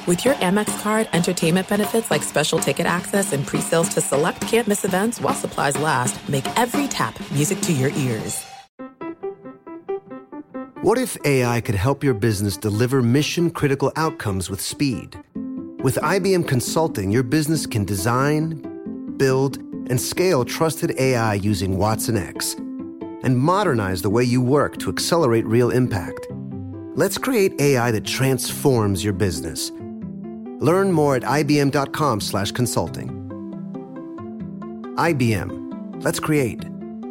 With your Amex card, entertainment benefits like special ticket access and pre-sales to select can't-miss events while supplies last make every tap music to your ears. What if AI could help your business deliver mission-critical outcomes with speed? With IBM Consulting, your business can design, build, and scale trusted AI using Watson X and modernize the way you work to accelerate real impact. Let's create AI that transforms your business. Learn more at ibm.com/consulting. IBM. Let's create.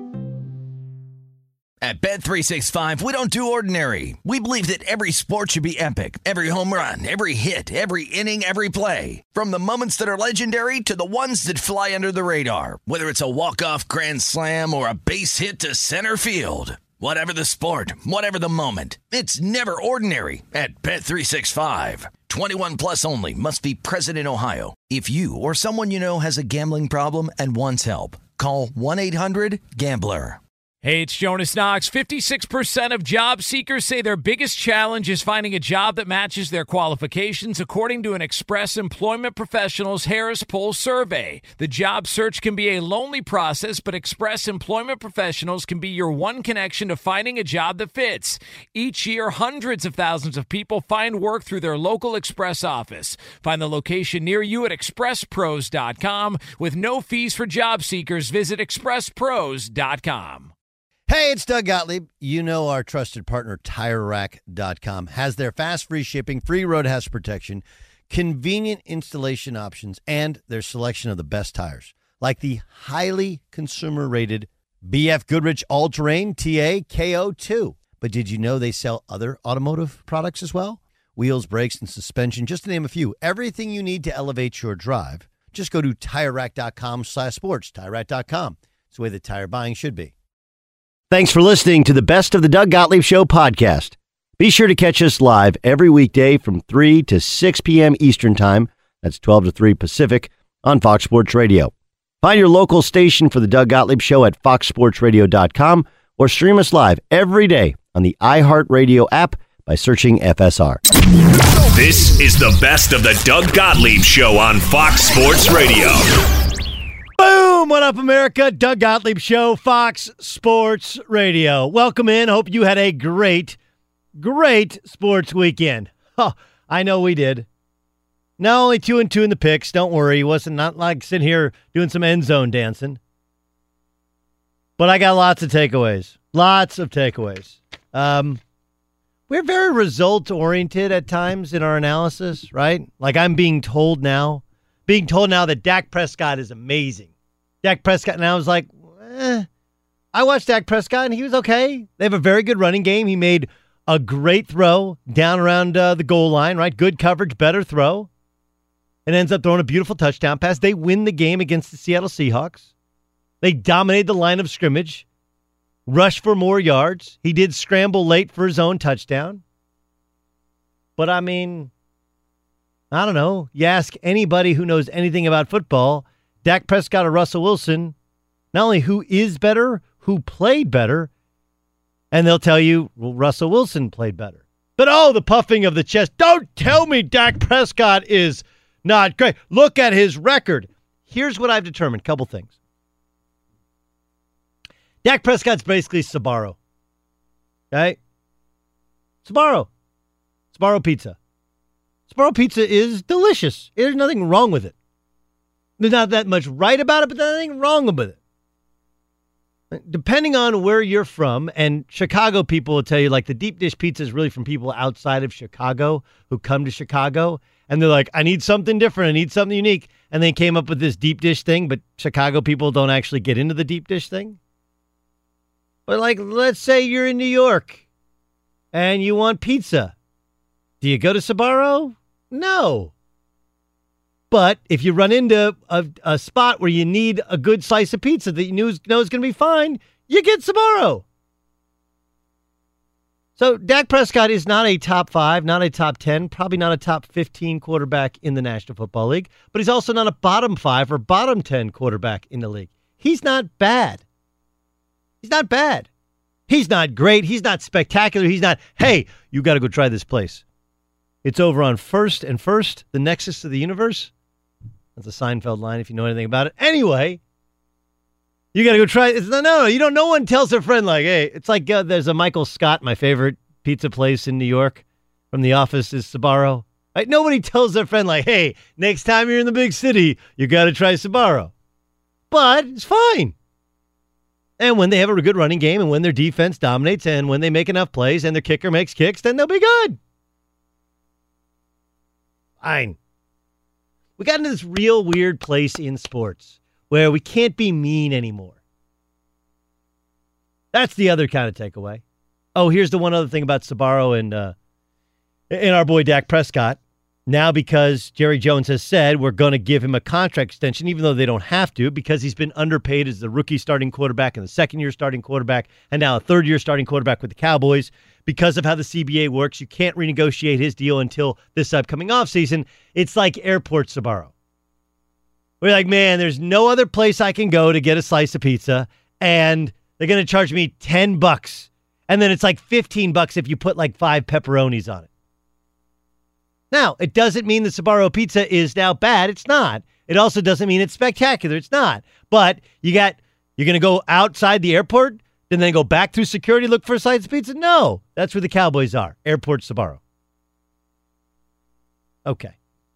At Bet365, we don't do ordinary. We believe that every sport should be epic. Every home run, every hit, every inning, every play. From the moments that are legendary to the ones that fly under the radar. Whether it's a walk-off grand slam or a base hit to center field. Whatever the sport, whatever the moment, it's never ordinary at Bet365. 21 plus only. Must be present in Ohio. If you or someone you know has a gambling problem and wants help, call 1-800-GAMBLER. Hey, it's Jonas Knox. 56% of job seekers say their biggest challenge is finding a job that matches their qualifications, according to an Express Employment Professionals Harris Poll survey. The job search can be a lonely process, but Express Employment Professionals can be your one connection to finding a job that fits. Each year, hundreds of thousands of people find work through their local Express office. Find the location near you at expresspros.com. With no fees for job seekers, visit expresspros.com. Hey, it's Doug Gottlieb. You know our trusted partner, TireRack.com, has their fast, free shipping, free road hazard protection, convenient installation options, and their selection of the best tires, like the highly consumer-rated BF Goodrich All-Terrain TA KO2. But did you know they sell other automotive products as well? Wheels, brakes, and suspension, just to name a few. Everything you need to elevate your drive. Just go to TireRack.com/sports, TireRack.com. It's the way that tire buying should be. Thanks for listening to the Best of the Doug Gottlieb Show podcast. Be sure to catch us live every weekday from 3 to 6 p.m. Eastern Time. That's 12 to 3 Pacific on Fox Sports Radio. Find your local station for the Doug Gottlieb Show at foxsportsradio.com or stream us live every day on the iHeartRadio app by searching FSR. This is the Best of the Doug Gottlieb Show on Fox Sports Radio. Boom! What up, America? Doug Gottlieb Show, Fox Sports Radio. Welcome in. Hope you had a great sports weekend. Oh, I know we did. Not only 2-2 in the picks. Don't worry. It wasn't not like sitting here doing some end zone dancing. But I got lots of takeaways. Lots of takeaways. We're very result-oriented at times in our analysis, right? Like I'm being told now that Dak Prescott is amazing. Dak Prescott, and I was like, I watched Dak Prescott, and he was okay. They have a very good running game. He made a great throw down around the goal line, right? Good coverage, better throw. And ends up throwing a beautiful touchdown pass. They win the game against the Seattle Seahawks. They dominated the line of scrimmage, rushed for more yards. He did scramble late for his own touchdown. But, I mean, I don't know. You ask anybody who knows anything about football, Dak Prescott or Russell Wilson, not only who is better, who played better, and they'll tell you, well, Russell Wilson played better. But, the puffing of the chest. Don't tell me Dak Prescott is not great. Look at his record. Here's what I've determined. Couple things. Dak Prescott's basically Sbarro. Okay? Sbarro pizza. Sbarro pizza is delicious. There's nothing wrong with it. There's not that much right about it, but there's nothing wrong with it. Depending on where you're from, and Chicago people will tell you, like, the deep dish pizza is really from people outside of Chicago who come to Chicago, and they're like, I need something different. I need something unique. And they came up with this deep dish thing, but Chicago people don't actually get into the deep dish thing. But, like, let's say you're in New York and you want pizza. Do you go to Sbarro? No. But if you run into a spot where you need a good slice of pizza that you know is going to be fine, you get Sbarro. So Dak Prescott is not a top 5, not a top 10, probably not a top 15 quarterback in the National Football League, but he's also not a bottom 5 or bottom 10 quarterback in the league. He's not bad. He's not bad. He's not great. He's not spectacular. He's not, hey, you got to go try this place. It's over on First and First, the Nexus of the Universe. That's a Seinfeld line if you know anything about it. Anyway, you got to go try it. No, you don't. No one tells their friend, like, hey, it's like there's a Michael Scott, my favorite pizza place in New York from The Office is Sbarro. Right? Nobody tells their friend, like, hey, next time you're in the big city, you got to try Sbarro. But it's fine. And when they have a good running game and when their defense dominates and when they make enough plays and their kicker makes kicks, then they'll be good. Fine. We got into this real weird place in sports where we can't be mean anymore. That's the other kind of takeaway. Oh, here's the one other thing about Sbarro and our boy Dak Prescott. Now, because Jerry Jones has said we're going to give him a contract extension, even though they don't have to, because he's been underpaid as the rookie starting quarterback and the second-year starting quarterback and now a third-year starting quarterback with the Cowboys. Because of how the CBA works, you can't renegotiate his deal until this upcoming offseason. It's like airport Sbarro. We're like, man, there's no other place I can go to get a slice of pizza, and they're going to charge me $10. And then it's like $15 if you put like 5 pepperonis on it. Now, it doesn't mean the Sbarro pizza is now bad. It's not. It also doesn't mean it's spectacular. It's not. But you're going to go outside the airport and then go back through security, look for a slice of pizza? No. That's where the Cowboys are. Airport Sbarro. Okay.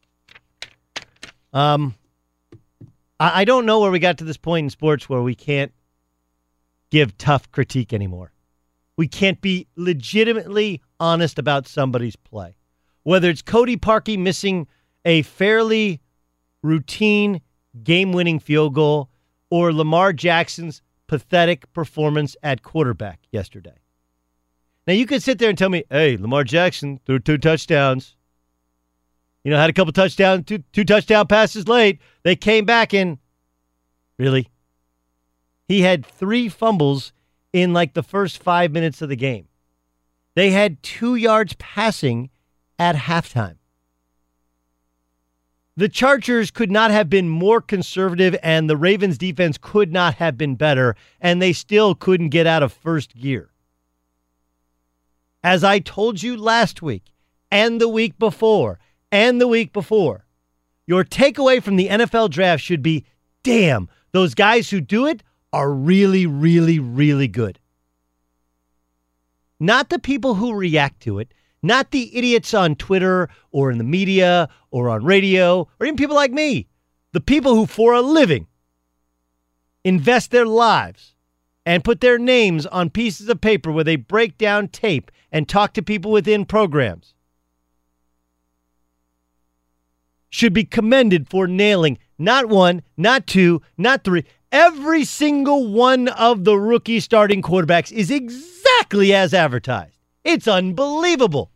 I don't know where we got to this point in sports where we can't give tough critique anymore. We can't be legitimately honest about somebody's play. Whether it's Cody Parkey missing a fairly routine game-winning field goal or Lamar Jackson's pathetic performance at quarterback yesterday. Now, you could sit there and tell me, hey, Lamar Jackson threw 2 touchdowns. You know, had a couple touchdowns, two touchdown passes late. They came back and, really? He had 3 fumbles in like the first 5 minutes of the game. They had 2 yards passing at halftime. The Chargers could not have been more conservative, and the Ravens defense could not have been better, and they still couldn't get out of first gear. As I told you last week, and the week before, your takeaway from the NFL draft should be, damn, those guys who do it are really, really, really good. Not the people who react to it, not the idiots on Twitter or in the media or on radio or even people like me. The people who, for a living, invest their lives and put their names on pieces of paper where they break down tape and talk to people within programs. Should be commended for nailing not 1, not 2, not 3. Every single one of the rookie starting quarterbacks is exactly as advertised. It's unbelievable.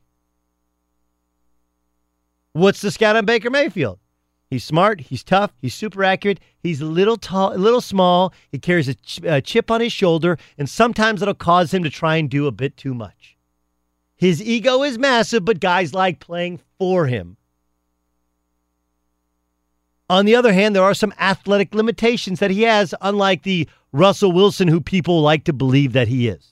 What's the scout on Baker Mayfield? He's smart. He's tough. He's super accurate. He's a little tall, a little small. He carries a chip on his shoulder, and sometimes it'll cause him to try and do a bit too much. His ego is massive, but guys like playing for him. On the other hand, there are some athletic limitations that he has, unlike the Russell Wilson who people like to believe that he is.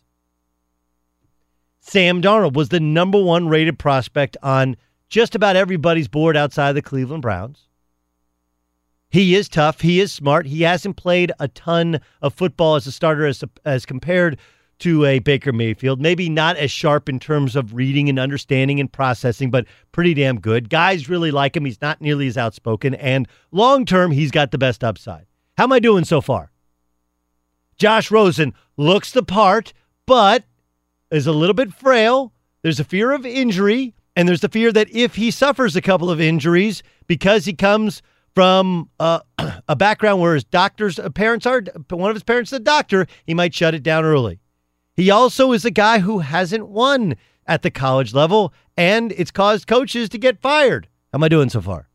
Sam Darnold was the number 1 rated prospect on just about everybody's board outside of the Cleveland Browns. He is tough. He is smart. He hasn't played a ton of football as a starter as compared to a Baker Mayfield. Maybe not as sharp in terms of reading and understanding and processing, but pretty damn good. Guys really like him. He's not nearly as outspoken, and long-term, he's got the best upside. How am I doing so far? Josh Rosen looks the part, but is a little bit frail. There's a fear of injury, and there's the fear that if he suffers a couple of injuries because he comes from a background where his parents are, one of his parents is a doctor, he might shut it down early. He also is a guy who hasn't won at the college level, and it's caused coaches to get fired. How am I doing so far?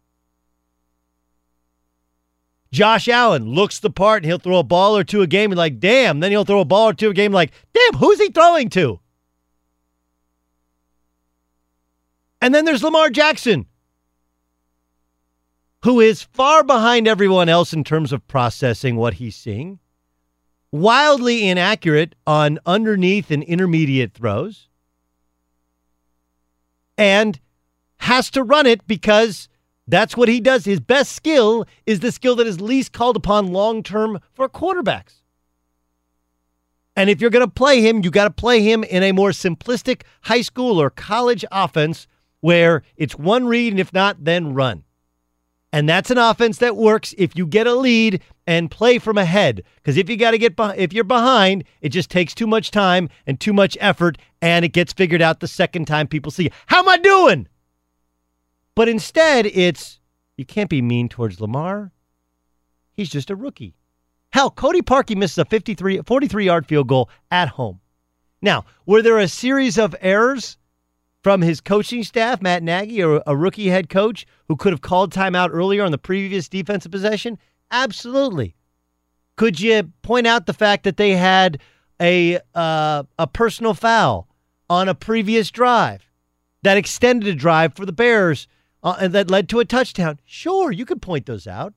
Josh Allen looks the part, and he'll throw a ball or two a game and like, damn. Then he'll throw a ball or two a game like, damn, who's he throwing to? And then there's Lamar Jackson, who is far behind everyone else in terms of processing what he's seeing. Wildly inaccurate on underneath and intermediate throws. And has to run it because that's what he does. His best skill is the skill that is least called upon long-term for quarterbacks. And if you're going to play him, you got to play him in a more simplistic high school or college offense where it's one read, and if not, then run. And that's an offense that works if you get a lead and play from ahead. Because if you're behind, it just takes too much time and too much effort, and it gets figured out the second time people see, how am I doing? But instead, you can't be mean towards Lamar. He's just a rookie. Hell, Cody Parkey misses a 43-yard field goal at home. Now, were there a series of errors from his coaching staff, Matt Nagy, or a rookie head coach who could have called timeout earlier on the previous defensive possession? Absolutely. Could you point out the fact that they had a personal foul on a previous drive that extended a drive for the Bears and that led to a touchdown? Sure, you could point those out.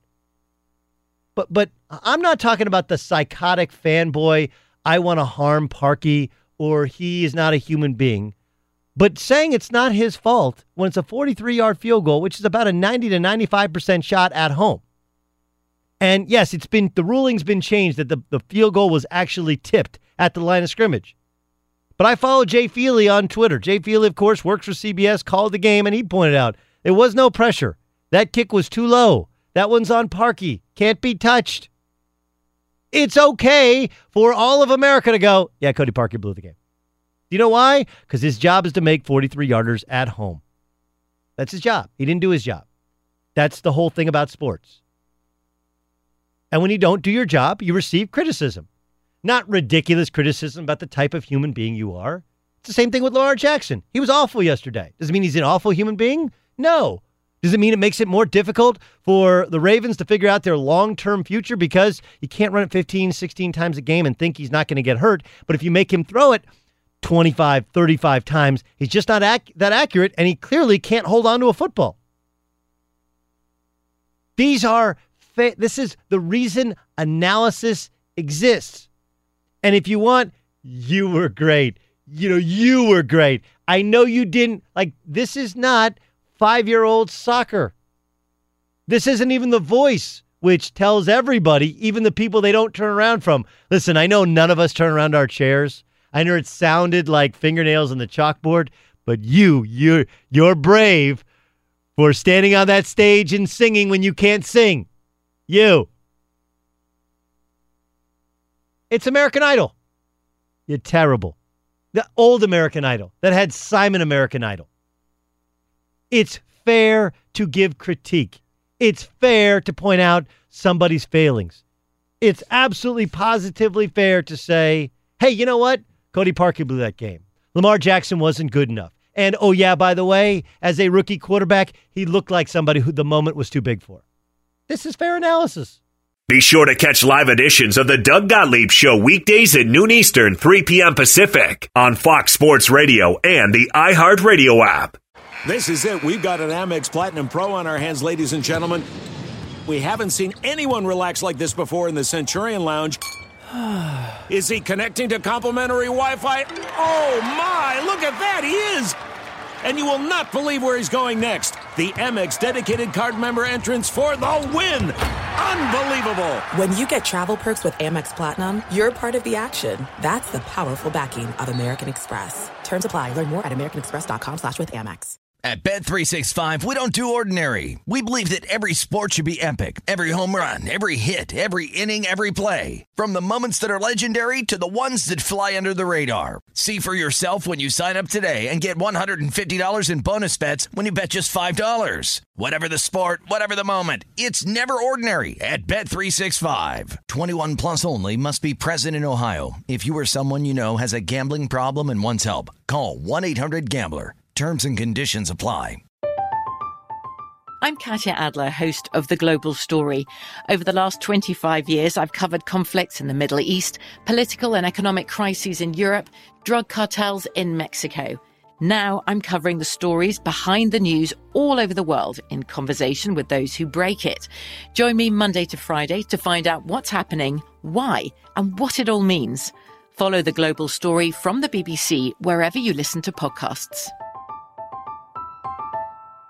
But I'm not talking about the psychotic fanboy, I want to harm Parkey, or he is not a human being. But saying it's not his fault when it's a 43-yard field goal, which is about a 90 to 95% shot at home. And yes, the ruling's been changed that the field goal was actually tipped at the line of scrimmage. But I follow Jay Feely on Twitter. Jay Feely, of course, works for CBS, called the game, and he pointed out there was no pressure. That kick was too low. That one's on Parkey. Can't be touched. It's okay for all of America to go, yeah, Cody Parkey blew the game. Do you know why? Because his job is to make 43-yarders at home. That's his job. He didn't do his job. That's the whole thing about sports. And when you don't do your job, you receive criticism. Not ridiculous criticism about the type of human being you are. It's the same thing with Lamar Jackson. He was awful yesterday. Does it mean he's an awful human being? No. Does it mean it makes it more difficult for the Ravens to figure out their long-term future because you can't run it 15, 16 times a game and think he's not going to get hurt? But if you make him throw it 25, 35 times, he's just not that accurate, and he clearly can't hold on to a football. This is the reason analysis exists. And if you want, you were great. You were great. I know you didn't. This is not 5-year-old soccer. This isn't even The Voice, which tells everybody, even the people they don't turn around from. Listen, I know none of us turn around our chairs. I know it sounded like fingernails on the chalkboard, but you're brave for standing on that stage and singing when you can't sing. You. It's American Idol. You're terrible. The old American Idol that had Simon American Idol. It's fair to give critique. It's fair to point out somebody's failings. It's absolutely positively fair to say, hey, you know what? Cody Parkey blew that game. Lamar Jackson wasn't good enough. And, oh yeah, by the way, as a rookie quarterback, he looked like somebody who the moment was too big for. This is fair analysis. Be sure to catch live editions of the Doug Gottlieb Show weekdays at noon Eastern, 3 p.m. Pacific on Fox Sports Radio and the iHeartRadio app. This is it. We've got an Amex Platinum Pro on our hands, ladies and gentlemen. We haven't seen anyone relax like this before in the Centurion Lounge. Is he connecting to complimentary Wi-Fi? Oh, my. Look at that. He is. And you will not believe where he's going next. The Amex dedicated card member entrance for the win. Unbelievable. When you get travel perks with Amex Platinum, you're part of the action. That's the powerful backing of American Express. Terms apply. Learn more at americanexpress.com/withAmex. At Bet365, we don't do ordinary. We believe that every sport should be epic. Every home run, every hit, every inning, every play. From the moments that are legendary to the ones that fly under the radar. See for yourself when you sign up today and get $150 in bonus bets when you bet just $5. Whatever the sport, whatever the moment, it's never ordinary at Bet365. 21 plus only. Must be present in Ohio. If you or someone you know has a gambling problem and wants help, call 1-800-GAMBLER. Terms and conditions apply. I'm Katya Adler, host of The Global Story. Over the last 25 years, I've covered conflicts in the Middle East, political and economic crises in Europe, drug cartels in Mexico. Now I'm covering the stories behind the news all over the world in conversation with those who break it. Join me Monday to Friday to find out what's happening, why, and what it all means. Follow The Global Story from the BBC wherever you listen to podcasts.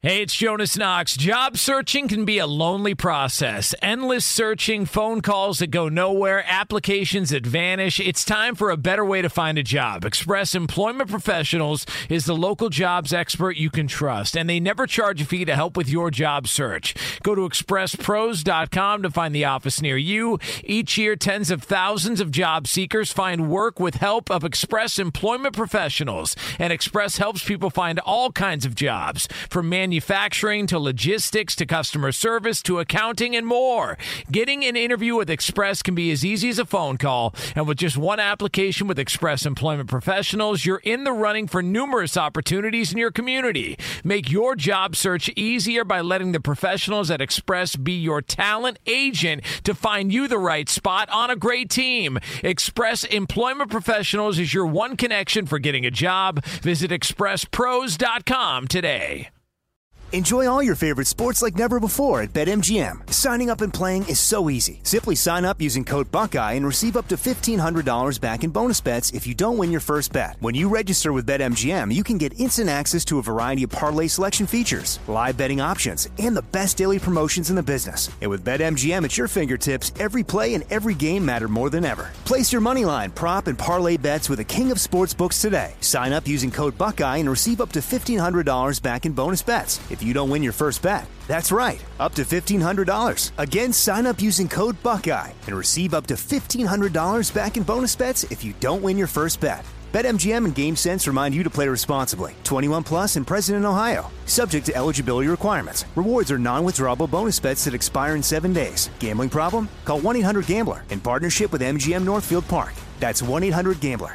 Hey, it's Jonas Knox. Job searching can be a lonely process. Endless searching, phone calls that go nowhere, applications that vanish. It's time for a better way to find a job. Express Employment Professionals is the local jobs expert you can trust, and they never charge a fee to help with your job search. Go to expresspros.com to find the office near you. Each year, tens of thousands of job seekers find work with help of Express Employment Professionals, and Express helps people find all kinds of jobs, from manufacturing to logistics to customer service to accounting and more. Getting an interview with Express can be as easy as a phone call, and with just one application with Express Employment Professionals, you're in the running for numerous opportunities in your community. Make your job search easier by letting the professionals at Express be your talent agent to find you the right spot on a great team. Express Employment Professionals is your one connection for getting a job. Visit expresspros.com today. Enjoy all your favorite sports like never before at BetMGM. Signing up and playing is so easy. Simply sign up using code Buckeye and receive up to $1,500 back in bonus bets if you don't win your first bet. When you register with BetMGM, you can get instant access to a variety of parlay selection features, live betting options, and the best daily promotions in the business. And with BetMGM at your fingertips, every play and every game matter more than ever. Place your moneyline, prop, and parlay bets with the king of sportsbooks today. Sign up using code Buckeye and receive up to $1,500 back in bonus bets if you don't win your first bet. That's right, up to $1,500. Again, sign up using code Buckeye and receive up to $1,500 back in bonus bets if you don't win your first bet. BetMGM and GameSense remind you to play responsibly. 21 plus and present in Ohio. Subject to eligibility requirements. Rewards are non-withdrawable bonus bets that expire in 7 days. Gambling problem? Call 1-800-GAMBLER in partnership with MGM Northfield Park. That's 1-800-GAMBLER.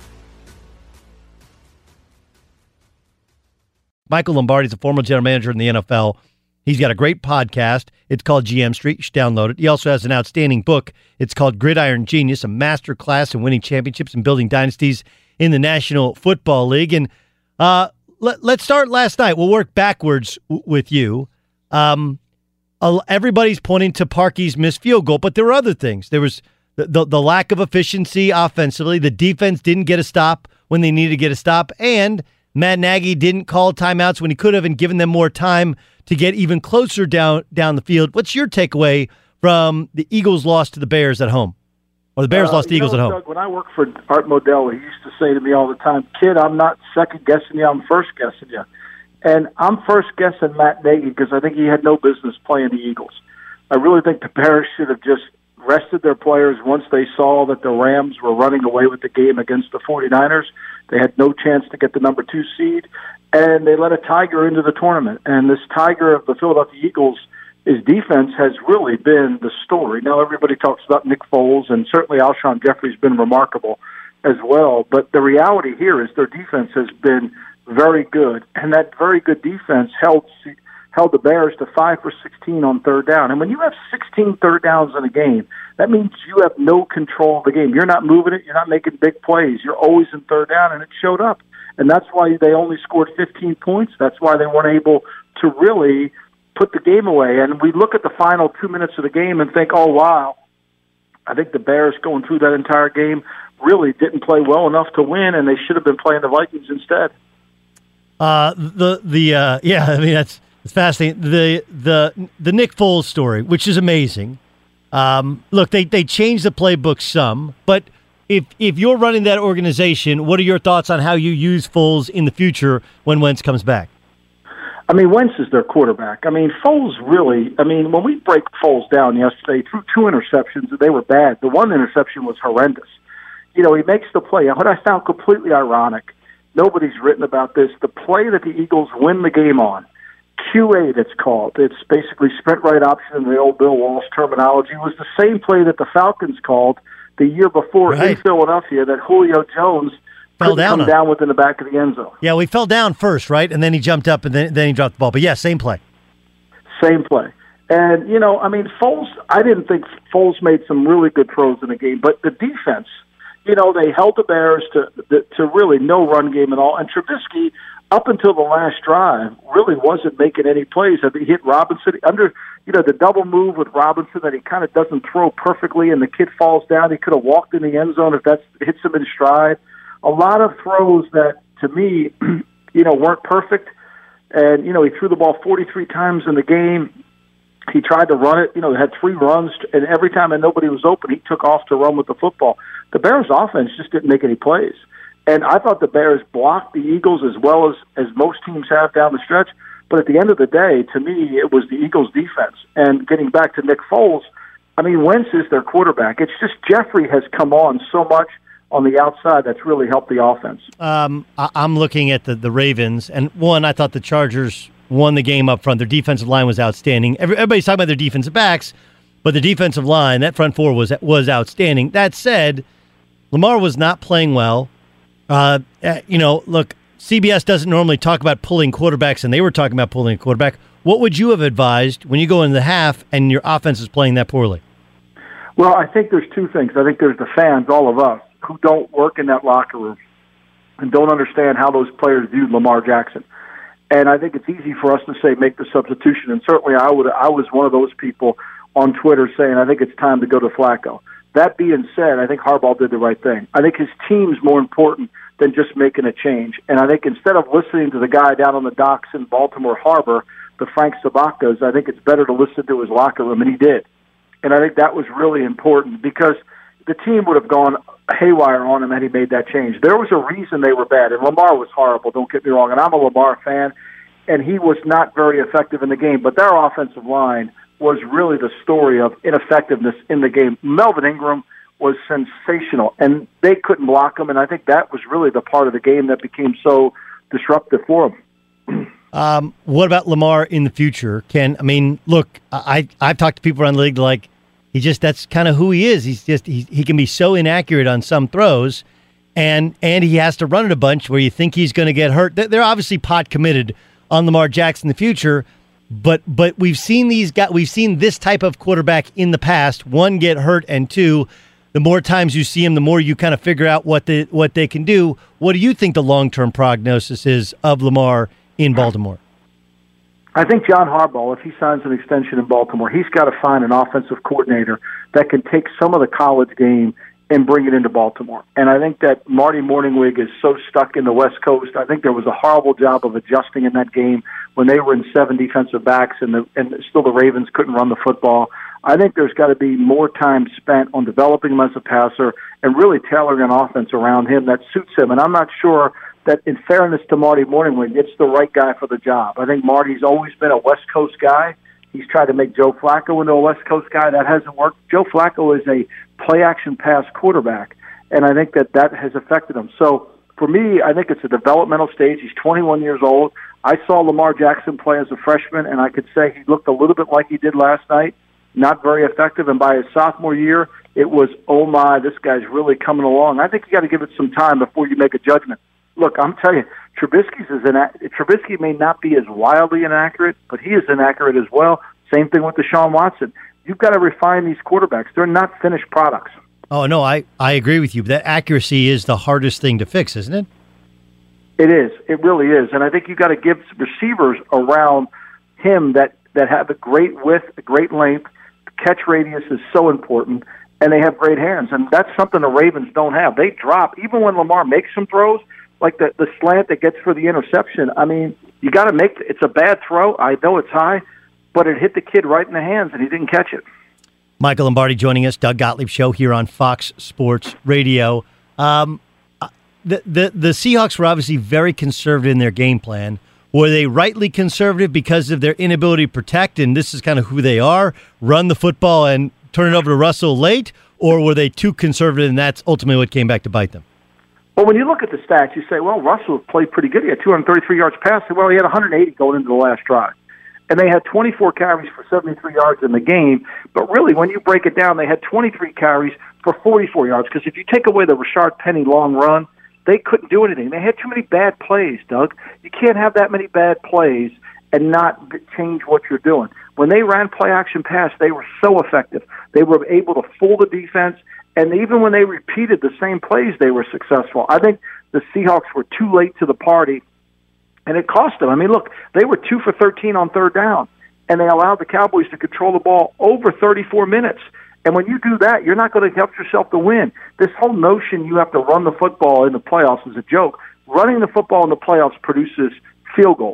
Michael Lombardi is a former general manager in the NFL. He's got a great podcast. It's called GM Street. You should download it. He also has an outstanding book. It's called Gridiron Genius, a master class in winning championships and building dynasties in the National Football League. And let's start last night. We'll work backwards with you. Everybody's pointing to Parkey's missed field goal, but there were other things. There was the lack of efficiency offensively. The defense didn't get a stop when they needed to get a stop, and Matt Nagy didn't call timeouts when he could have and given them more time to get even closer down the field. What's your takeaway from the Eagles' loss to the Bears at home? Or the Bears lost to the Eagles at home? Doug, when I worked for Art Modell, he used to say to me all the time, "Kid, I'm not second-guessing you, I'm first-guessing you." And I'm first-guessing Matt Nagy because I think he had no business playing the Eagles. I really think the Bears should have just rested their players once they saw that the Rams were running away with the game against the 49ers. They had no chance to get the number 2 seed, and they let a Tiger into the tournament. And this Tiger of the Philadelphia Eagles, his defense has really been the story. Now everybody talks about Nick Foles, and certainly Alshon Jeffrey's been remarkable as well. But the reality here is their defense has been very good, and that very good defense held the Bears to 5 for 16 on third down. And when you have 16 third downs in a game, that means you have no control of the game. You're not moving it. You're not making big plays. You're always in third down, and it showed up. And that's why they only scored 15 points. That's why they weren't able to really put the game away. And we look at the final 2 minutes of the game and think, oh, wow, I think the Bears going through that entire game really didn't play well enough to win, and they should have been playing the Vikings instead. Yeah, I mean, it's fascinating. The Nick Foles story, which is amazing. Look, they changed the playbook some, but if you're running that organization, what are your thoughts on how you use Foles in the future when Wentz comes back? I mean, Wentz is their quarterback. I mean, Foles really, when we break Foles down yesterday, threw 2 interceptions, they were bad. The one interception was horrendous. He makes the play. What I found completely ironic, nobody's written about this, the play that the Eagles win the game on, Q8 it's called. It's basically sprint right option in the old Bill Walsh terminology. It was the same play that the Falcons called the year before in Philadelphia that Julio Jones fell down within the back of the end zone. Yeah, we fell down first, right? And then he jumped up and then he dropped the ball. But yeah, same play. Same play. And, Foles, I didn't think Foles made some really good throws in the game, but the defense, they held the Bears to really no run game at all. And Trubisky, up until the last drive, really wasn't making any plays. I think he hit Robinson under, the double move with Robinson that he kind of doesn't throw perfectly, and the kid falls down. He could have walked in the end zone if that hits him in stride. A lot of throws that, to me, weren't perfect. And, he threw the ball 43 times in the game. He tried to run it, had 3 runs, and every time that nobody was open, he took off to run with the football. The Bears' offense just didn't make any plays. And I thought the Bears blocked the Eagles as well as most teams have down the stretch. But at the end of the day, to me, it was the Eagles' defense. And getting back to Nick Foles, Wentz is their quarterback. It's just Jeffrey has come on so much on the outside that's really helped the offense. I'm looking at the Ravens, and one, I thought the Chargers won the game up front. Their defensive line was outstanding. Everybody's talking about their defensive backs, but the defensive line, that front four was outstanding. That said, Lamar was not playing well. Look, CBS doesn't normally talk about pulling quarterbacks, and they were talking about pulling a quarterback. What would you have advised when you go into the half and your offense is playing that poorly? Well, I think there's 2 things. I think there's the fans, all of us, who don't work in that locker room and don't understand how those players viewed Lamar Jackson. And I think it's easy for us to say make the substitution. And certainly I was one of those people on Twitter saying I think it's time to go to Flacco. That being said, I think Harbaugh did the right thing. I think his team's more important than just making a change. And I think instead of listening to the guy down on the docks in Baltimore Harbor, the Frank Sabakas, I think it's better to listen to his locker room, and he did. And I think that was really important because the team would have gone haywire on him had he made that change. There was a reason they were bad, and Lamar was horrible, don't get me wrong, and I'm a Lamar fan, and he was not very effective in the game, but their offensive line was really the story of ineffectiveness in the game. Melvin Ingram was sensational, and they couldn't block him, and I think that was really the part of the game that became so disruptive for him. What about Lamar in the future? Look, I've talked to people around the league like that's kind of who he is. He can be so inaccurate on some throws, and he has to run it a bunch where you think he's going to get hurt. They're obviously pot committed on Lamar Jackson in the future, but we've seen this type of quarterback in the past. 1, get hurt, and 2, the more times you see him, the more you kind of figure out what they can do. What do you think the long-term prognosis is of Lamar in Baltimore? I think John Harbaugh, if he signs an extension in Baltimore, he's got to find an offensive coordinator that can take some of the college game and bring it into Baltimore. And I think that Marty Morningwig is so stuck in the West Coast. I think there was a horrible job of adjusting in that game when they were in 7 defensive backs and still the Ravens couldn't run the football. I think there's got to be more time spent on developing him as a passer and really tailoring an offense around him that suits him. And I'm not sure that, in fairness to Marty Morningwig, it's the right guy for the job. I think Marty's always been a West Coast guy. He's tried to make Joe Flacco into a West Coast guy. That hasn't worked. Joe Flacco is a play-action pass quarterback, and I think that has affected him. So, for me, I think it's a developmental stage. He's 21 years old. I saw Lamar Jackson play as a freshman, and I could say he looked a little bit like he did last night, not very effective. And by his sophomore year, it was, oh, my, this guy's really coming along. I think you got to give it some time before you make a judgment. Look, I'm telling you, Trubisky may not be as wildly inaccurate, but he is inaccurate as well. Same thing with Deshaun Watson. You've got to refine these quarterbacks. They're not finished products. Oh, no, I agree with you. That accuracy is the hardest thing to fix, isn't it? It is. It really is. And I think you've got to give receivers around him that have a great width, a great length. Catch radius is so important, and they have great hands. And that's something the Ravens don't have. They drop. Even when Lamar makes some throws, like the slant that gets for the interception, you got to make – it's a bad throw. I know it's high, but it hit the kid right in the hands, and he didn't catch it. Michael Lombardi joining us, Doug Gottlieb Show here on Fox Sports Radio. The Seahawks were obviously very conservative in their game plan. Were they rightly conservative because of their inability to protect, and this is kind of who they are, run the football and turn it over to Russell late, or were they too conservative, and that's ultimately what came back to bite them? Well, when you look at the stats, you say, well, Russell played pretty good. He had 233 yards passing. Well, he had 180 going into the last drive. And they had 24 carries for 73 yards in the game. But really, when you break it down, they had 23 carries for 44 yards. Because if you take away the Rashard Penny long run, they couldn't do anything. They had too many bad plays, Doug. You can't have that many bad plays and not change what you're doing. When they ran play-action pass, they were so effective. They were able to fool the defense. And even when they repeated the same plays, they were successful. I think the Seahawks were too late to the party, and it cost them. Look, they were 2 for 13 on third down, and they allowed the Cowboys to control the ball over 34 minutes. And when you do that, you're not going to help yourself to win. This whole notion you have to run the football in the playoffs is a joke. Running the football in the playoffs produces field goals.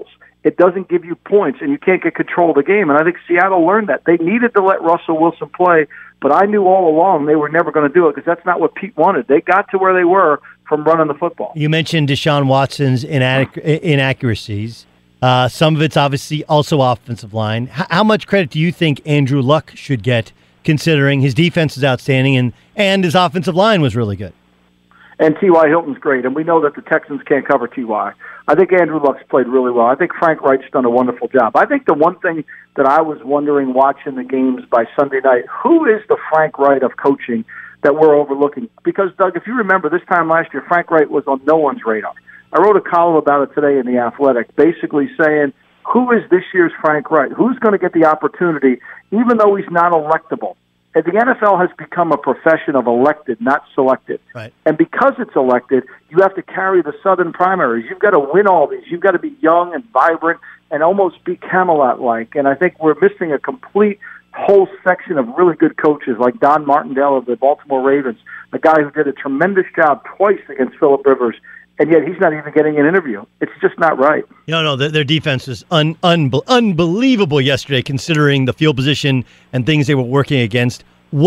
it doesn't give you points, and you can't get control of the game. And I think Seattle learned that. They needed to let Russell Wilson play, but I knew all along they were never going to do it because that's not what Pete wanted. They got to where they were from running the football. You mentioned Deshaun Watson's inaccuracies. Some of it's obviously also offensive line. How much credit do you think Andrew Luck should get, considering his defense is outstanding and his offensive line was really good? And T.Y. Hilton's great, and we know that the Texans can't cover T.Y. I think Andrew Luck's played really well. I think Frank Reich's done a wonderful job. I think the one thing that I was wondering watching the games by Sunday night, who is the Frank Reich of coaching that we're overlooking? Because, Doug, if you remember this time last year, Frank Reich was on no one's radar. I wrote a column about it today in The Athletic, basically saying, who is this year's Frank Reich? Who's going to get the opportunity, even though he's not electable? And the NFL has become a profession of elected, not selected. Right. And because it's elected, you have to carry the Southern primaries. You've got to win all these. You've got to be young and vibrant and almost be Camelot-like. And I think we're missing a complete whole section of really good coaches like Don Martindale of the Baltimore Ravens, a guy who did a tremendous job twice against Phillip Rivers, and yet he's not even getting an interview. It's just not right. No, their defense is unbelievable yesterday, considering the field position and things they were working against.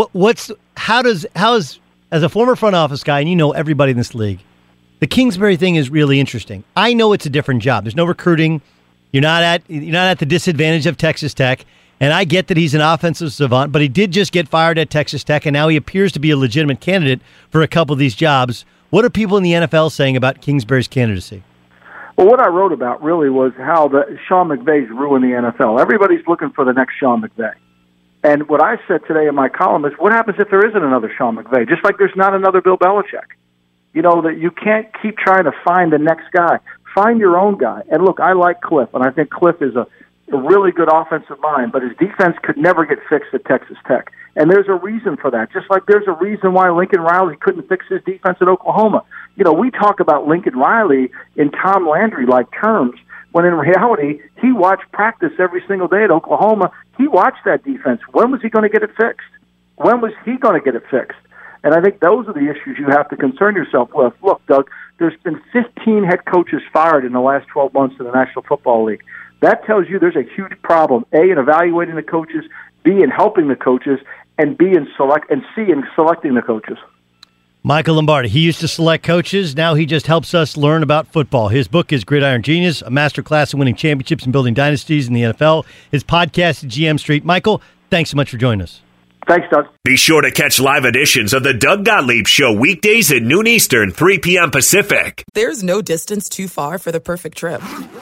How is as a former front office guy, and you know everybody in this league, the Kingsbury thing is really interesting. I know it's a different job. There's no recruiting. You're not at the disadvantage of Texas Tech, and I get that he's an offensive savant, but he did just get fired at Texas Tech, and now he appears to be a legitimate candidate for a couple of these jobs. What are people in the NFL saying about Kingsbury's candidacy? Well, what I wrote about really was how Sean McVay's ruined the NFL. Everybody's looking for the next Sean McVay. And what I said today in my column is, what happens if there isn't another Sean McVay? Just like there's not another Bill Belichick. You know, that you can't keep trying to find the next guy. Find your own guy. And look, I like Cliff, and I think Cliff is a really good offensive mind, but his defense could never get fixed at Texas Tech. And there's a reason for that, just like there's a reason why Lincoln Riley couldn't fix his defense at Oklahoma. You know, we talk about Lincoln Riley in Tom Landry-like terms, when in reality, he watched practice every single day at Oklahoma. He watched that defense. When was he going to get it fixed? When was he going to get it fixed? And I think those are the issues you have to concern yourself with. Look, Doug, there's been 15 head coaches fired in the last 12 months in the National Football League. That tells you there's a huge problem, A, in evaluating the coaches, B, in helping the coaches, and C, in selecting the coaches. Michael Lombardi, he used to select coaches. Now he just helps us learn about football. His book is Gridiron Genius, a masterclass in winning championships and building dynasties in the NFL. His podcast is GM Street. Michael, thanks so much for joining us. Thanks, Doug. Be sure to catch live editions of the Doug Gottlieb Show weekdays at noon Eastern, 3 p.m. Pacific. There's no distance too far for the perfect trip.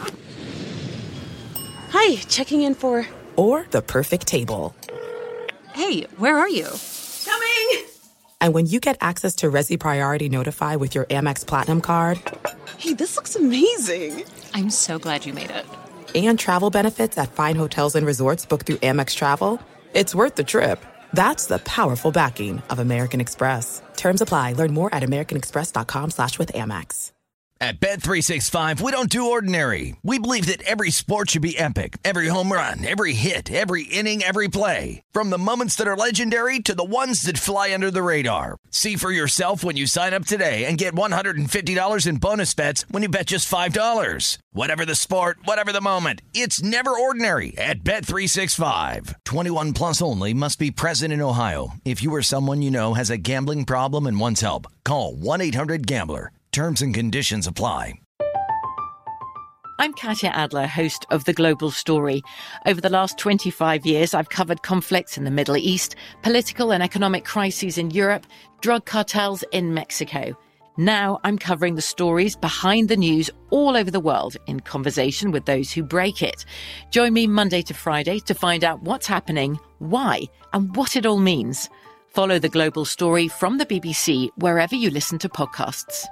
Hi, checking in for... Or the perfect table. Hey, where are you? Coming! And when you get access to Resi Priority Notify with your Amex Platinum card... Hey, this looks amazing. I'm so glad you made it. And travel benefits at fine hotels and resorts booked through Amex Travel, it's worth the trip. That's the powerful backing of American Express. Terms apply. Learn more at americanexpress.com/withAmex. At Bet365, we don't do ordinary. We believe that every sport should be epic. Every home run, every hit, every inning, every play. From the moments that are legendary to the ones that fly under the radar. See for yourself when you sign up today and get $150 in bonus bets when you bet just $5. Whatever the sport, whatever the moment, it's never ordinary at Bet365. 21 plus only. Must be present in Ohio. If you or someone you know has a gambling problem and wants help, call 1-800-GAMBLER. Terms and conditions apply. I'm Katya Adler, host of The Global Story. Over the last 25 years, I've covered conflicts in the Middle East, political and economic crises in Europe, drug cartels in Mexico. Now I'm covering the stories behind the news all over the world in conversation with those who break it. Join me Monday to Friday to find out what's happening, why, and what it all means. Follow The Global Story from the BBC wherever you listen to podcasts.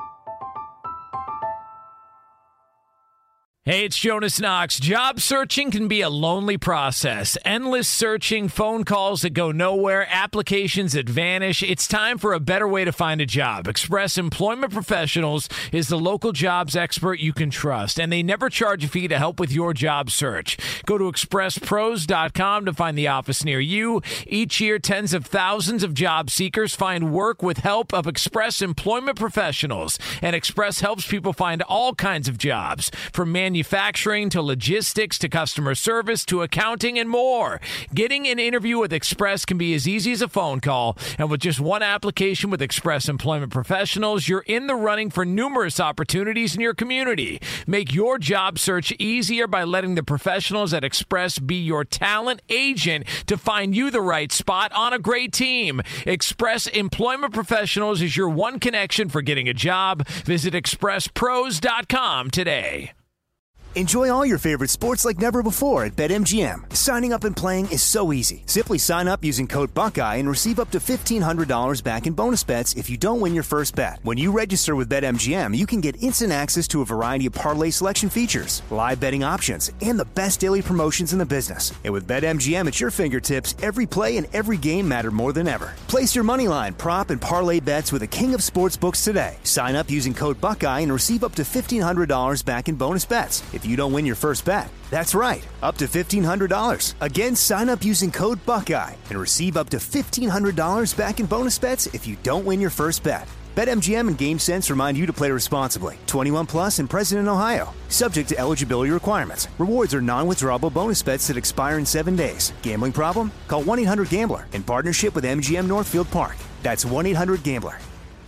Hey, it's Jonas Knox. Job searching can be a lonely process. Endless searching, phone calls that go nowhere, applications that vanish. It's time for a better way to find a job. Express Employment Professionals is the local jobs expert you can trust, and they never charge a fee to help with your job search. Go to expresspros.com to find the office near you. Each year, tens of thousands of job seekers find work with help of Express Employment Professionals, and Express helps people find all kinds of jobs, from manufacturing manufacturing to logistics to customer service to accounting and more. Getting an interview with Express can be as easy as a phone call, and with just one application with Express Employment Professionals, you're in the running for numerous opportunities in your community. Make your job search easier by letting the professionals at Express be your talent agent to find you the right spot on a great team. Express Employment Professionals is your one connection for getting a job. Visit expresspros.com today. Enjoy all your favorite sports like never before at BetMGM. Signing up and playing is so easy. Simply sign up using code Buckeye and receive up to $1,500 back in bonus bets if you don't win your first bet. When you register with BetMGM, you can get instant access to a variety of parlay selection features, live betting options, and the best daily promotions in the business. And with BetMGM at your fingertips, every play and every game matter more than ever. Place your moneyline, prop, and parlay bets with the king of sportsbooks today. Sign up using code Buckeye and receive up to $1,500 back in bonus bets if you don't win your first bet. That's right, up to $1,500. Again, sign up using code Buckeye and receive up to $1,500 back in bonus bets if you don't win your first bet. BetMGM and GameSense remind you to play responsibly. 21 plus and present in Ohio. Subject to eligibility requirements. Rewards are non-withdrawable bonus bets that expire in 7 days. Gambling problem? Call 1-800-GAMBLER in partnership with MGM Northfield Park. That's 1-800-GAMBLER.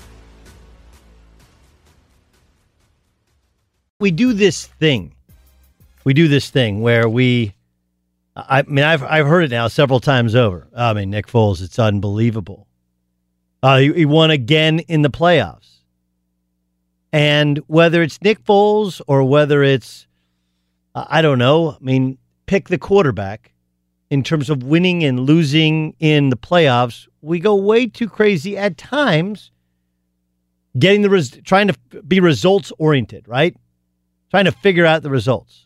We do this thing where I've heard it now several times over. I mean, Nick Foles, it's unbelievable. He won again in the playoffs. And whether it's Nick Foles or whether it's, I don't know, I mean, pick the quarterback in terms of winning and losing in the playoffs, we go way too crazy at times trying to be results oriented, right? Trying to figure out the results.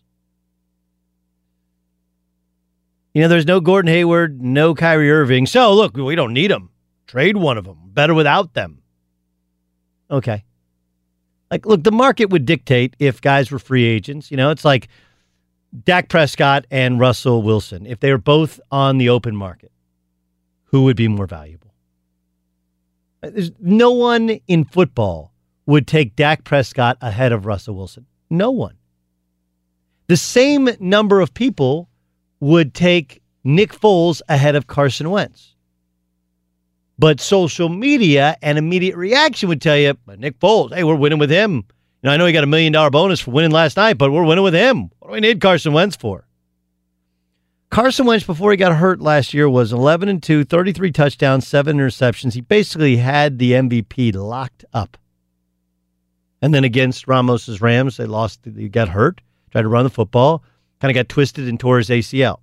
You know, there's no Gordon Hayward, no Kyrie Irving. So, look, we don't need them. Trade one of them. Better without them. Okay. Like, look, the market would dictate if guys were free agents. You know, it's like Dak Prescott and Russell Wilson. If they were both on the open market, who would be more valuable? There's no one in football would take Dak Prescott ahead of Russell Wilson. No one. The same number of people would take Nick Foles ahead of Carson Wentz. But social media and immediate reaction would tell you, but Nick Foles, hey, we're winning with him. You know, I know he got $1 million bonus for winning last night, but we're winning with him. What do we need Carson Wentz for? Carson Wentz, before he got hurt last year, was 11-2, 33 touchdowns, 7 interceptions. He basically had the MVP locked up. And then against Ramos's Rams, they lost. He got hurt, tried to run the football, kind of got twisted and tore his ACL.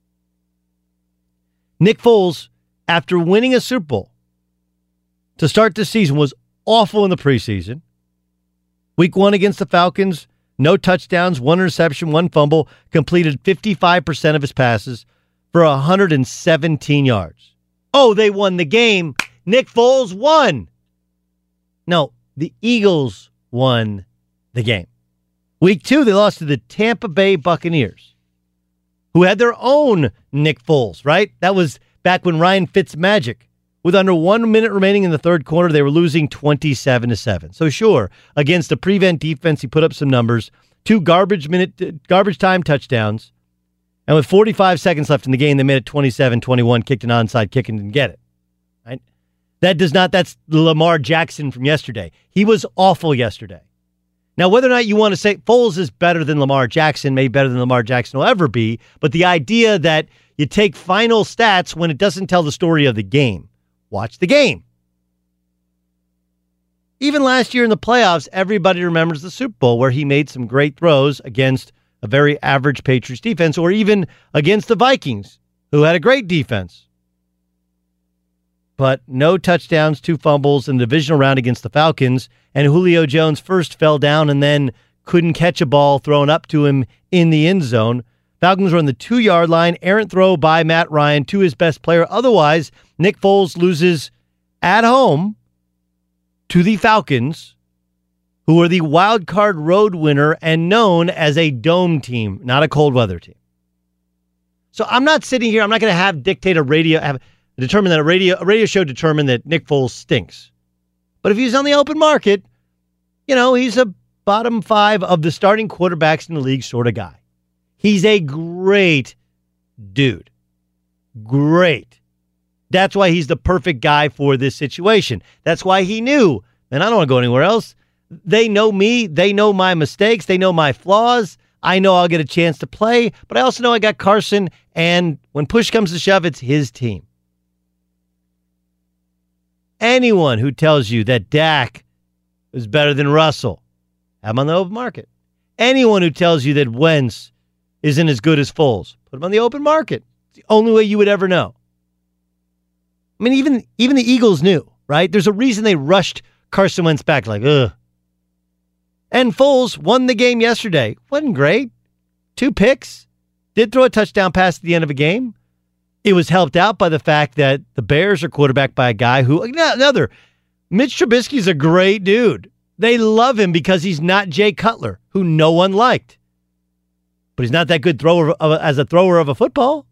Nick Foles, after winning a Super Bowl to start the season, was awful in the preseason. Week 1 against the Falcons, no touchdowns, 1 interception, 1 fumble, completed 55% of his passes for 117 yards. Oh, they won the game. Nick Foles won. No, the Eagles won the game. Week 2, they lost to the Tampa Bay Buccaneers, who had their own Nick Foles, right? That was back when Ryan Fitzmagic, with under 1 minute remaining in the third quarter, they were losing 27-7. So sure, against a prevent defense, he put up some numbers, 2 garbage time touchdowns, and with 45 seconds left in the game, they made it 27-21, kicked an onside kick and didn't get it. Right? That's Lamar Jackson from yesterday. He was awful yesterday. Now, whether or not you want to say Foles is better than Lamar Jackson, maybe better than Lamar Jackson will ever be, but the idea that you take final stats when it doesn't tell the story of the game. Watch the game. Even last year in the playoffs, everybody remembers the Super Bowl where he made some great throws against a very average Patriots defense, or even against the Vikings, who had a great defense. But no touchdowns, 2 fumbles in the divisional round against the Falcons, and Julio Jones first fell down and then couldn't catch a ball thrown up to him in the end zone. Falcons were on the 2-yard line, errant throw by Matt Ryan to his best player. Otherwise, Nick Foles loses at home to the Falcons, who are the wild card road winner and known as a dome team, not a cold weather team. So I'm not sitting here. I'm not going to have dictate a radio show determine that Nick Foles stinks. But if he's on the open market, you know, he's a bottom 5 of the starting quarterbacks in the league sort of guy. He's a great dude. Great. That's why he's the perfect guy for this situation. That's why he knew, and I don't want to go anywhere else. They know me. They know my mistakes. They know my flaws. I know I'll get a chance to play, but I also know I got Carson, and when push comes to shove, it's his team. Anyone who tells you that Dak is better than Russell, have him on the open market. Anyone who tells you that Wentz isn't as good as Foles, put him on the open market. It's the only way you would ever know. I mean, even the Eagles knew, right? There's a reason they rushed Carson Wentz back like, ugh. And Foles won the game yesterday. Wasn't great. 2 picks. Did throw a touchdown pass at the end of a game. It was helped out by the fact that the Bears are quarterbacked by a guy who, Mitch Trubisky's a great dude. They love him because he's not Jay Cutler, who no one liked. But he's not that good as a thrower of a football.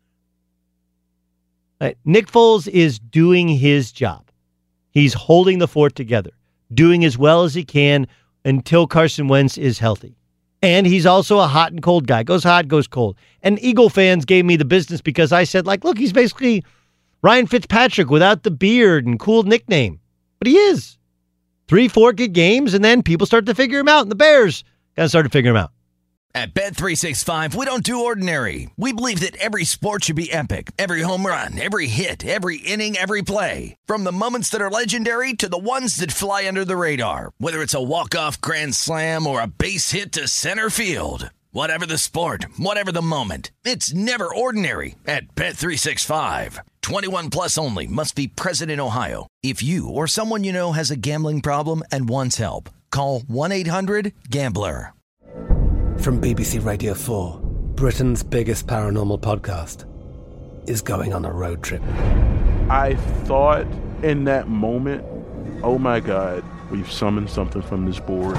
Right. Nick Foles is doing his job. He's holding the fort together, doing as well as he can until Carson Wentz is healthy. And he's also a hot and cold guy. Goes hot, goes cold. And Eagle fans gave me the business because I said, look, he's basically Ryan Fitzpatrick without the beard and cool nickname. But he is. 3-4 good games, and then people start to figure him out, and the Bears kind of started figuring him out. At Bet365, we don't do ordinary. We believe that every sport should be epic. Every home run, every hit, every inning, every play. From the moments that are legendary to the ones that fly under the radar. Whether it's a walk-off grand slam or a base hit to center field. Whatever the sport, whatever the moment. It's never ordinary at Bet365. 21 plus only. Must be present in Ohio. If you or someone you know has a gambling problem and wants help, call 1-800-GAMBLER. From BBC Radio 4, Britain's biggest paranormal podcast is going on a road trip. I thought in that moment, oh my God, we've summoned something from this board.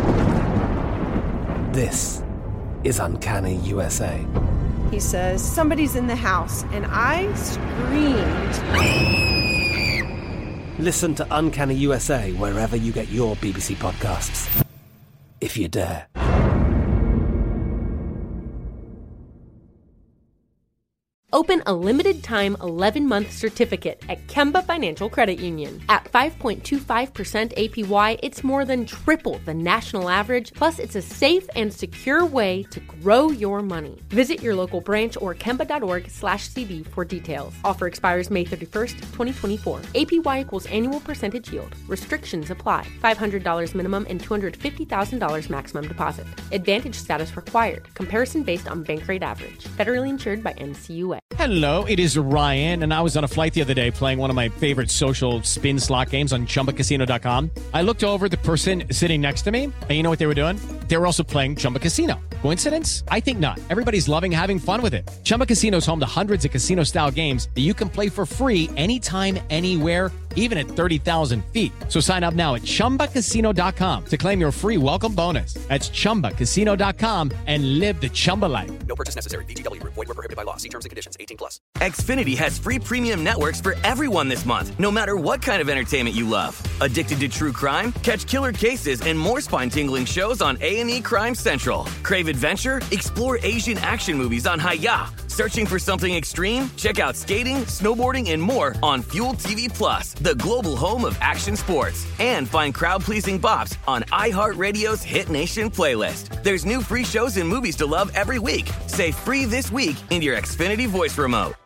This is Uncanny USA. He says, somebody's in the house, and I screamed. Listen to Uncanny USA wherever you get your BBC podcasts, if you dare. Open a limited-time 11-month certificate at Kemba Financial Credit Union. At 5.25% APY, it's more than triple the national average, plus it's a safe and secure way to grow your money. Visit your local branch or kemba.org/cb for details. Offer expires May 31st, 2024. APY equals annual percentage yield. Restrictions apply. $500 minimum and $250,000 maximum deposit. Advantage status required. Comparison based on bank rate average. Federally insured by NCUA. Hello, it is Ryan, and I was on a flight the other day playing one of my favorite social spin slot games on ChumbaCasino.com. I looked over at the person sitting next to me, and you know what they were doing? They were also playing Chumba Casino. Coincidence? I think not. Everybody's loving having fun with it. Chumba Casino is home to hundreds of casino-style games that you can play for free anytime, anywhere, even at 30,000 feet. So sign up now at ChumbaCasino.com to claim your free welcome bonus. That's ChumbaCasino.com and live the Chumba life. No purchase necessary. VGW. Void where prohibited by law. See terms and conditions. 18 plus. Xfinity has free premium networks for everyone this month, no matter what kind of entertainment you love. Addicted to true crime? Catch killer cases and more spine-tingling shows on A&E Crime Central. Crave adventure? Explore Asian action movies on Hi-YAH. Searching for something extreme? Check out skating, snowboarding, and more on Fuel TV Plus, the global home of action sports. And find crowd-pleasing bops on iHeartRadio's Hit Nation playlist. There's new free shows and movies to love every week. Say free this week in your Xfinity voice remote.